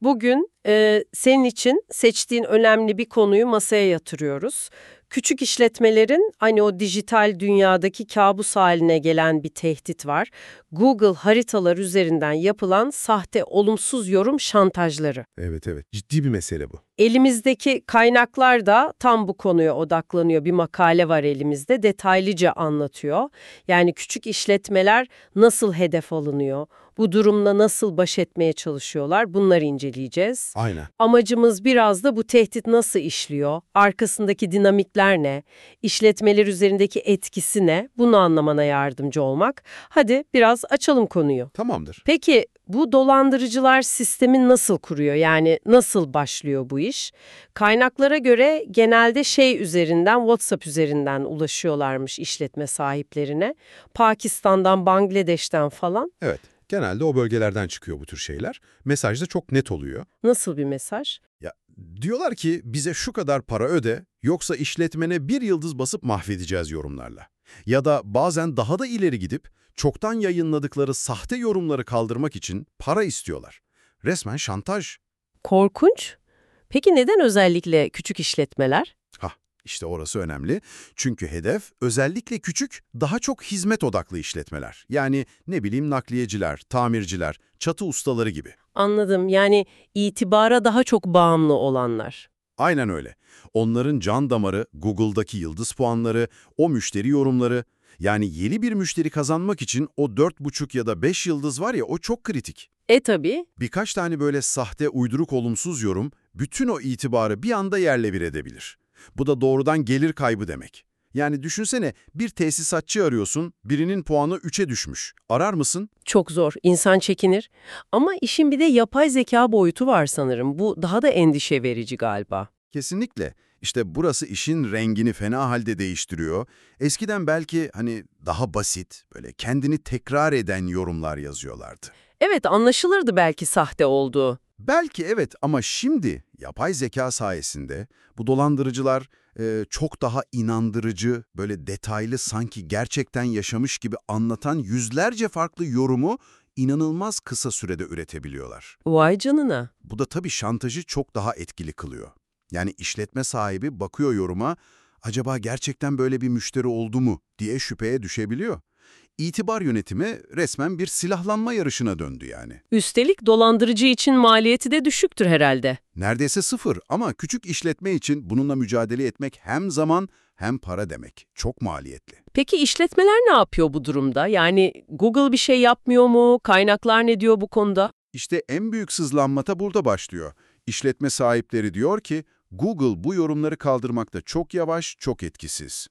Bugün senin için seçtiğin önemli bir konuyu masaya yatırıyoruz. Küçük işletmelerin hani o dijital dünyadaki kabus haline gelen bir tehdit var. Google haritalar üzerinden yapılan sahte olumsuz yorum şantajları. Evet, evet. Ciddi bir mesele bu. Elimizdeki kaynaklar da tam bu konuya odaklanıyor. Bir makale var elimizde, detaylıca anlatıyor. Yani küçük işletmeler nasıl hedef alınıyor, bu durumla nasıl baş etmeye çalışıyorlar, bunları inceleyeceğiz. Aynen. Amacımız biraz da bu tehdit nasıl işliyor, arkasındaki dinamikler ne, işletmeler üzerindeki etkisi ne, bunu anlamana yardımcı olmak. Hadi biraz açalım konuyu. Tamamdır. Peki bu dolandırıcılar sistemi nasıl kuruyor? Yani nasıl başlıyor bu iş? Kaynaklara göre genelde üzerinden, WhatsApp üzerinden ulaşıyorlarmış işletme sahiplerine. Pakistan'dan, Bangladeş'ten falan. Evet. Genelde o bölgelerden çıkıyor bu tür şeyler. Mesaj da çok net oluyor. Nasıl bir mesaj? Ya diyorlar ki bize şu kadar para öde, yoksa işletmene bir yıldız basıp mahvedeceğiz yorumlarla. Ya da bazen daha da ileri gidip çoktan yayınladıkları sahte yorumları kaldırmak için para istiyorlar. Resmen şantaj. Korkunç. Peki neden özellikle küçük işletmeler? Hah, işte orası önemli. Çünkü hedef özellikle küçük, daha çok hizmet odaklı işletmeler. Yani ne bileyim nakliyeciler, tamirciler, çatı ustaları gibi. Anladım. Yani itibara daha çok bağımlı olanlar. Aynen öyle. Onların can damarı, Google'daki yıldız puanları, o müşteri yorumları. Yani yeni bir müşteri kazanmak için o 4,5 ya da 5 yıldız var ya, o çok kritik. Tabii. Birkaç tane böyle sahte, uyduruk, olumsuz yorum bütün o itibarı bir anda yerle bir edebilir. Bu da doğrudan gelir kaybı demek. Yani düşünsene, bir tesisatçı arıyorsun, birinin puanı 3'e düşmüş. Arar mısın? Çok zor, insan çekinir. Ama işin bir de yapay zeka boyutu var sanırım. Bu daha da endişe verici galiba. Kesinlikle. İşte burası işin rengini fena halde değiştiriyor. Eskiden belki daha basit, böyle kendini tekrar eden yorumlar yazıyorlardı. Evet, anlaşılırdı belki sahte olduğu. Belki evet, ama şimdi yapay zeka sayesinde bu dolandırıcılar çok daha inandırıcı, böyle detaylı, sanki gerçekten yaşamış gibi anlatan yüzlerce farklı yorumu inanılmaz kısa sürede üretebiliyorlar. Vay canına. Bu da tabii şantajı çok daha etkili kılıyor. Yani işletme sahibi bakıyor yoruma, acaba gerçekten böyle bir müşteri oldu mu diye şüpheye düşebiliyor. İtibar yönetimi resmen bir silahlanma yarışına döndü yani. Üstelik dolandırıcı için maliyeti de düşüktür herhalde. Neredeyse sıfır, ama küçük işletme için bununla mücadele etmek hem zaman hem para demek. Çok maliyetli. Peki işletmeler ne yapıyor bu durumda? Yani Google bir şey yapmıyor mu? Kaynaklar ne diyor bu konuda? İşte en büyük sızlanmata burada başlıyor. İşletme sahipleri diyor ki, Google bu yorumları kaldırmakta çok yavaş, çok etkisiz.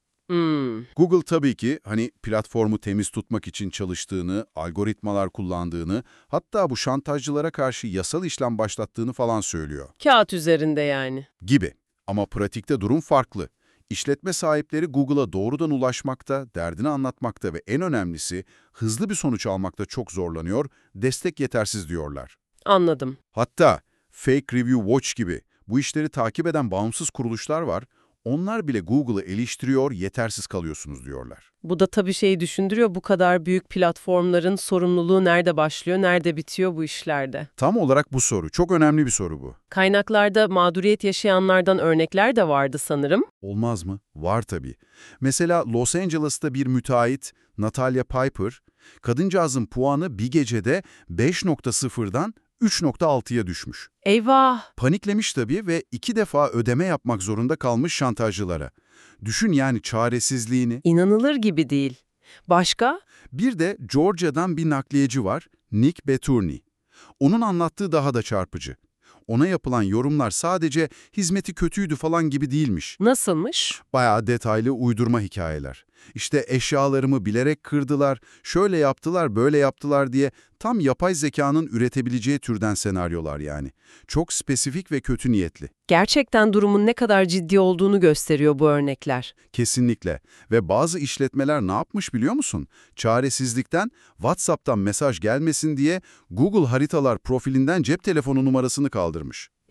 Google tabii ki platformu temiz tutmak için çalıştığını, algoritmalar kullandığını, hatta bu şantajcılara karşı yasal işlem başlattığını falan söylüyor. Kağıt üzerinde yani. Gibi. Ama pratikte durum farklı. İşletme sahipleri Google'a doğrudan ulaşmakta, derdini anlatmakta ve en önemlisi hızlı bir sonuç almakta çok zorlanıyor, destek yetersiz diyorlar. Anladım. Hatta Fake Review Watch gibi bu işleri takip eden bağımsız kuruluşlar var. Onlar bile Google'ı eleştiriyor, yetersiz kalıyorsunuz diyorlar. Bu da tabii düşündürüyor. Bu kadar büyük platformların sorumluluğu nerede başlıyor, nerede bitiyor bu işlerde? Tam olarak bu soru. Çok önemli bir soru bu. Kaynaklarda mağduriyet yaşayanlardan örnekler de vardı sanırım. Olmaz mı? Var tabii. Mesela Los Angeles'ta bir müteahhit, Natalia Piper, kadıncağızın puanı bir gecede 5,0'dan 3,6'ya düşmüş. Eyvah! Paniklemiş tabii ve 2 defa ödeme yapmak zorunda kalmış şantajcılara. Düşün yani çaresizliğini. İnanılır gibi değil. Başka? Bir de Georgia'dan bir nakliyeci var, Nick Beturny. Onun anlattığı daha da çarpıcı. Ona yapılan yorumlar sadece hizmeti kötüydü falan gibi değilmiş. Nasılmış? Bayağı detaylı uydurma hikayeler. İşte eşyalarımı bilerek kırdılar, şöyle yaptılar, böyle yaptılar diye tam yapay zekanın üretebileceği türden senaryolar yani. Çok spesifik ve kötü niyetli. Gerçekten durumun ne kadar ciddi olduğunu gösteriyor bu örnekler. Kesinlikle. Ve bazı işletmeler ne yapmış biliyor musun? Çaresizlikten WhatsApp'tan mesaj gelmesin diye Google Haritalar profilinden cep telefonu numarasını kaldırmış.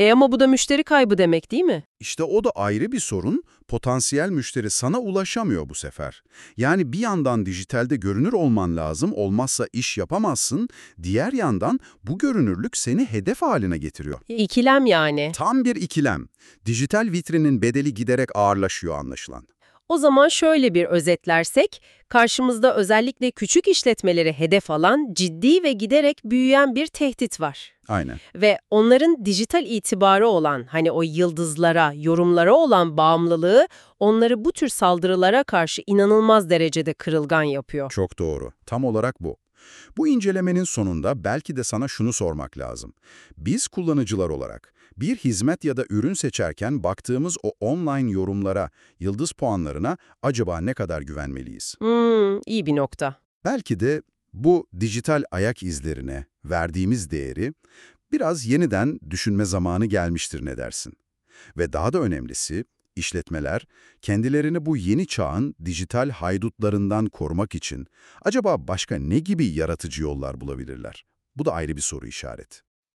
Ama bu da müşteri kaybı demek değil mi? İşte o da ayrı bir sorun. Potansiyel müşteri sana ulaşamıyor bu sefer. Yani bir yandan dijitalde görünür olman lazım, olmazsa iş yapamazsın. Diğer yandan bu görünürlük seni hedef haline getiriyor. İkilem yani. Tam bir ikilem. Dijital vitrinin bedeli giderek ağırlaşıyor anlaşılan. O zaman şöyle bir özetlersek, karşımızda özellikle küçük işletmeleri hedef alan ciddi ve giderek büyüyen bir tehdit var. Aynen. Ve onların dijital itibarı olan, hani o yıldızlara, yorumlara olan bağımlılığı onları bu tür saldırılara karşı inanılmaz derecede kırılgan yapıyor. Çok doğru. Tam olarak bu. Bu incelemenin sonunda belki de sana şunu sormak lazım. Biz kullanıcılar olarak bir hizmet ya da ürün seçerken baktığımız o online yorumlara, yıldız puanlarına acaba ne kadar güvenmeliyiz? İyi bir nokta. Belki de bu dijital ayak izlerine verdiğimiz değeri biraz yeniden düşünme zamanı gelmiştir, ne dersin? Ve daha da önemlisi, işletmeler kendilerini bu yeni çağın dijital haydutlarından korumak için acaba başka ne gibi yaratıcı yollar bulabilirler? Bu da ayrı bir soru işareti.